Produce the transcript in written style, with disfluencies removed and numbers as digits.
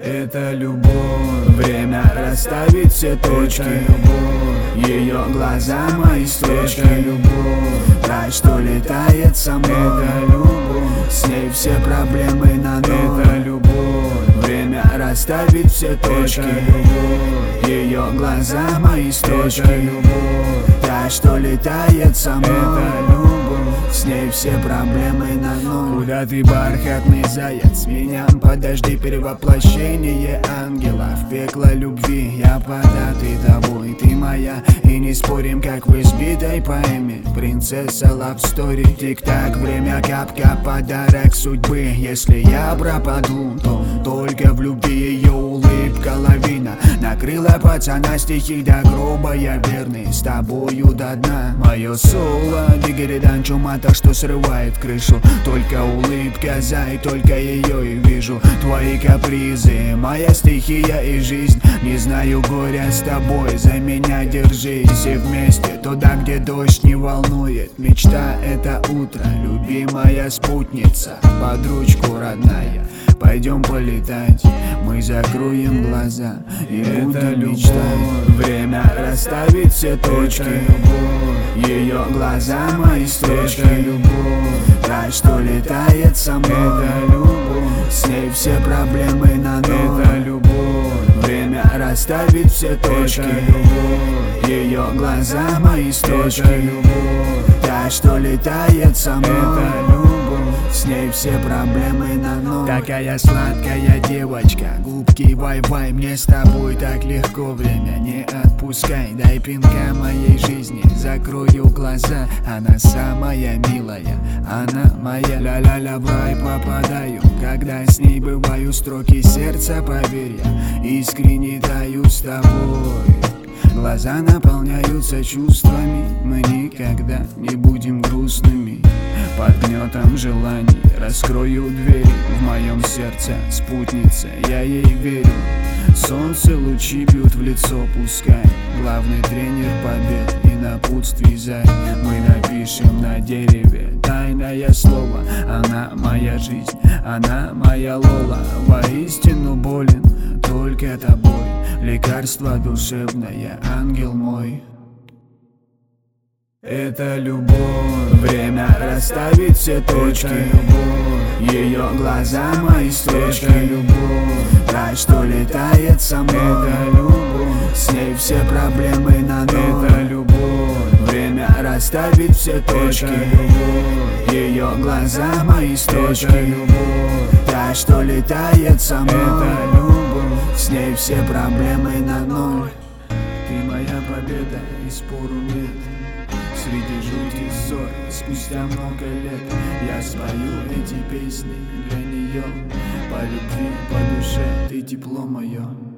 Это любовь, время расставить все точки. Ее глаза мои строчки. Это любовь, та, что летает со мной. Это любовь, с ней все проблемы на ноль. Это любовь, время расставить все точки. Ее глаза мои строчки. Это любовь, та, что летает со мной. Это любовь, с ней все проблемы на ноль. Куда ты, бархатный заяц? Меня подожди, перевоплощение ангела в пекло любви. Я податый тобой, ты моя, и не спорим, как в избитой поэме. Принцесса Love Story, тик-так, время кап-кап, подарок судьбы. Если я пропаду, то только в любви. Ее улыбка лавина накрыла пацана, стихи до гроба я верный, с тобою до дна. Мое соло, дигеридан чумата, что срывает крышу. Только улыбка, зай, только ее и вижу. Твои капризы, моя стихия и жизнь. Не знаю горя с тобой, за меня держись. И вместе туда, где дождь не волнует. Мечта — это утро, любимая спутница. Под ручку, родная, пойдем полетать. Мы закроем глаза и будем мечтать. Время расставить все точки. Ее глаза мои строчки. Это любовь, та, что летает со мной. Это любовь, с ней все проблемы на ноль. Это любовь, время расставить все точки. Ее глаза мои строчки. Это любовь, та, что летает со мной. Это любовь, с ней все проблемы на ноль. Такая сладкая девочка, губки вай-вай. Мне с тобой так легко, время не отпускай. Дай пинка моей жизни, закрою глаза. Она самая милая, она моя. Ля-ля-ля, в рай попадаю, когда с ней бываю. Строки сердца, поверь, я искренне таю с тобой. Глаза наполняются чувствами, мы никогда не будем грустными. Под гнетом желаний раскрою двери в моем сердце, спутница, я ей верю. Солнце лучи бьют в лицо, пускай главный тренер побед и напутствий зай. Мы напишем на дереве тайное слово. Она моя жизнь, она моя Лола. Воистину болен только тобой, лекарство душевное, ангел мой. Это любовь, время расставить все точки. Ее глаза мои строчки. Это любовь, та, что летает со мной. Это любовь, с ней все проблемы на ноль. Это любовь, время расставить все точки. Ее глаза мои строчки. Это любовь, та, что летает со мной. Это любовь, с ней все проблемы на ноль. Ты моя победа, и спору нет. Среди жутких ссор, спустя много лет, я спою эти песни для нее. По любви, по душе, ты тепло мое.